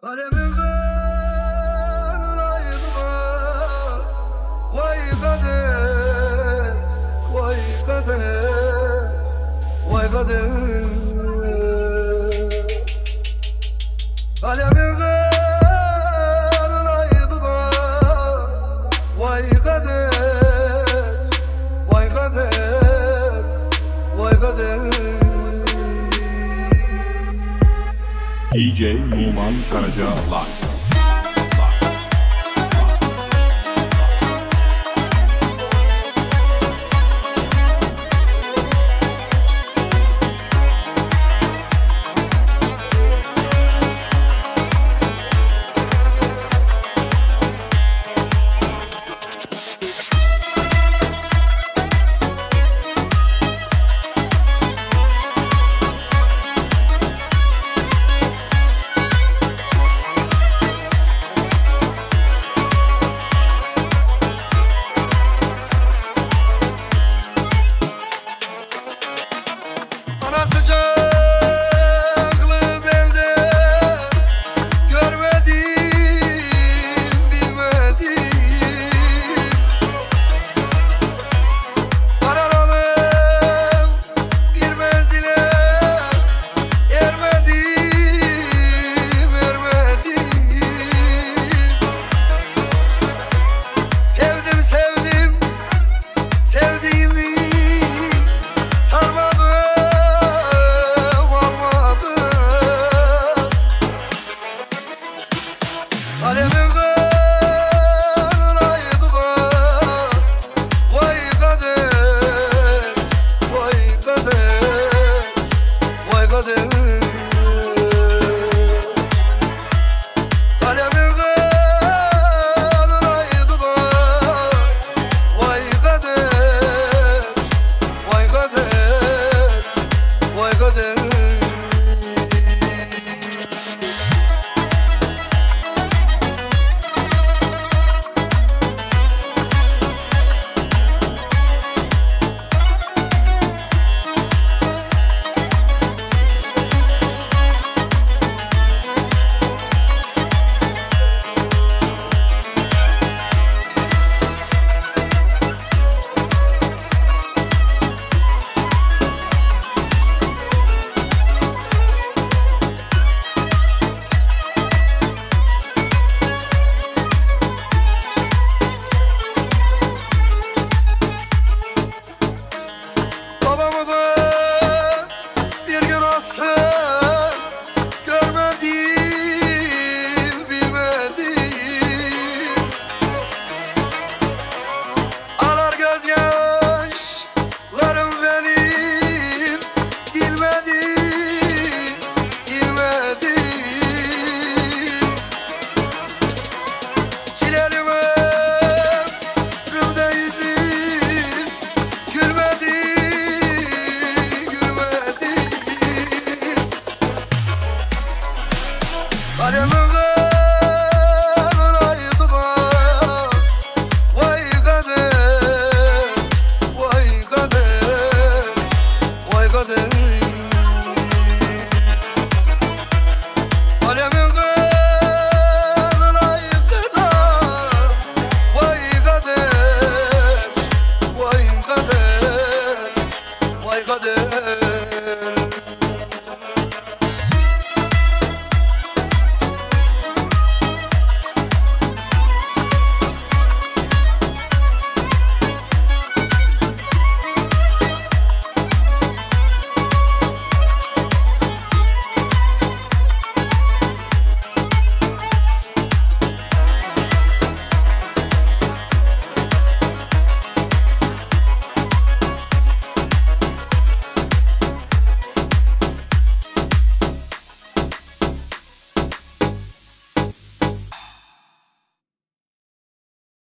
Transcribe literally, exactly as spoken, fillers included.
Alemin kanaydı var. Vay kader, vay kader, vay kader. Alemin kanaydı var. Vay kader, vay kader, vay kader. D J Numan Karaca Live. Sıcaklığı belde görmedim, bilmedim. Kararalım bir menzile ermedim, ermedim. Sevdim, sevdim, sevdiğimi sarmadım. Alemin kanaydı var. Vay kader, vay kader, vay kader. Alemin kanaydı var. Vay kader, vay kader, vay kader. Babamı da bir gün olsun görmedim, bilmedim. Ağlar gözyaşlarım benim, bilmedim, bilmedim. Çilerim ömrümde yüzüm gülmedi. Alemin